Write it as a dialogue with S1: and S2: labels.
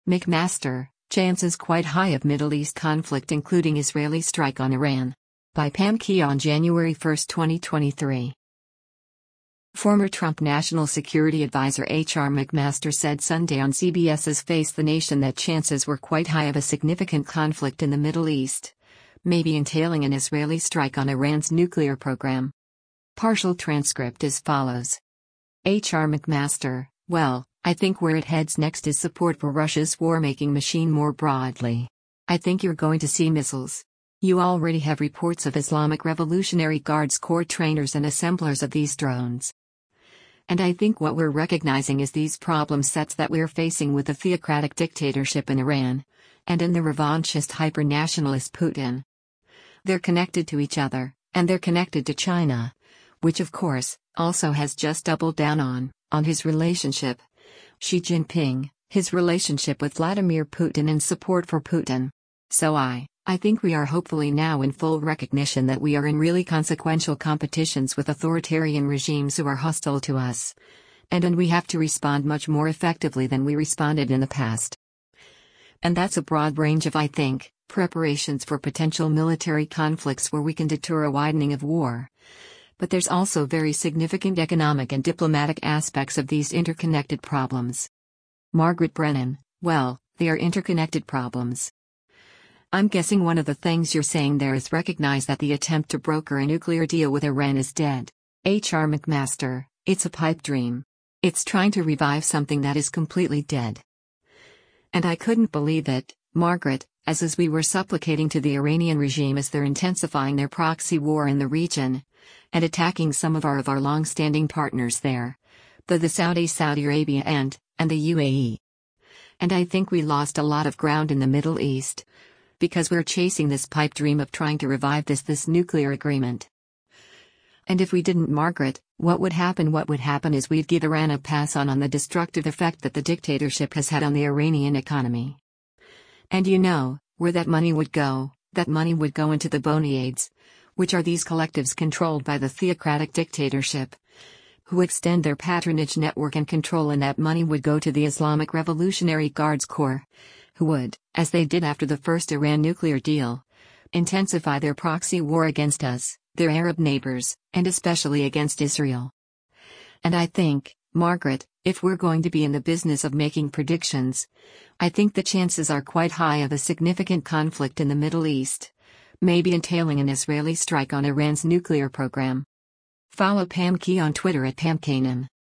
S1: McMaster, chances quite high of Middle East conflict including Israeli strike on Iran. By Pam Key on January 1, 2023. Former Trump National Security Advisor H.R. McMaster said Sunday on CBS's Face the Nation that chances were quite high of a significant conflict in the Middle East, maybe entailing an Israeli strike on Iran's nuclear program. Partial transcript as follows. H.R. McMaster, well, I think where it heads next is support for Russia's war-making machine more broadly. I think you're going to see missiles. You already have reports of Islamic Revolutionary Guards Corps trainers and assemblers of these drones. And I think what we're recognizing is these problem sets that we're facing with the theocratic dictatorship in Iran, and in the revanchist hyper-nationalist Putin. They're connected to each other, and they're connected to China, which of course, also has just doubled down on his relationship. Xi Jinping, his relationship with Vladimir Putin and support for Putin. So I think we are hopefully now in full recognition that we are in really consequential competitions with authoritarian regimes who are hostile to us. And we have to respond much more effectively than we responded in the past. And that's a broad range of, I think, preparations for potential military conflicts where we can deter a widening of war. But there's also very significant economic and diplomatic aspects of these interconnected problems. Margaret Brennan, well, they are interconnected problems. I'm guessing one of the things you're saying there is recognize that the attempt to broker a nuclear deal with Iran is dead. H.R. McMaster, it's a pipe dream. It's trying to revive something that is completely dead. And I couldn't believe it, Margaret, as we were supplicating to the Iranian regime as they're intensifying their proxy war in the region, and attacking some of our long-standing partners there, the Saudi Arabia and the UAE. And I think we lost a lot of ground in the Middle East, because we're chasing this pipe dream of trying to revive this nuclear agreement. And if we didn't, Margaret, what would happen is we'd give Iran a pass on the destructive effect that the dictatorship has had on the Iranian economy. And you know, where that money would go into the Bonaids, which are these collectives controlled by the theocratic dictatorship, who extend their patronage network and control, and that money would go to the Islamic Revolutionary Guards Corps, who would, as they did after the first Iran nuclear deal, intensify their proxy war against us, their Arab neighbors, and especially against Israel. And I think, Margaret, if we're going to be in the business of making predictions, I think the chances are quite high of a significant conflict in the Middle East, maybe entailing an Israeli strike on Iran's nuclear program. Follow Pam Key on Twitter at PamKanan.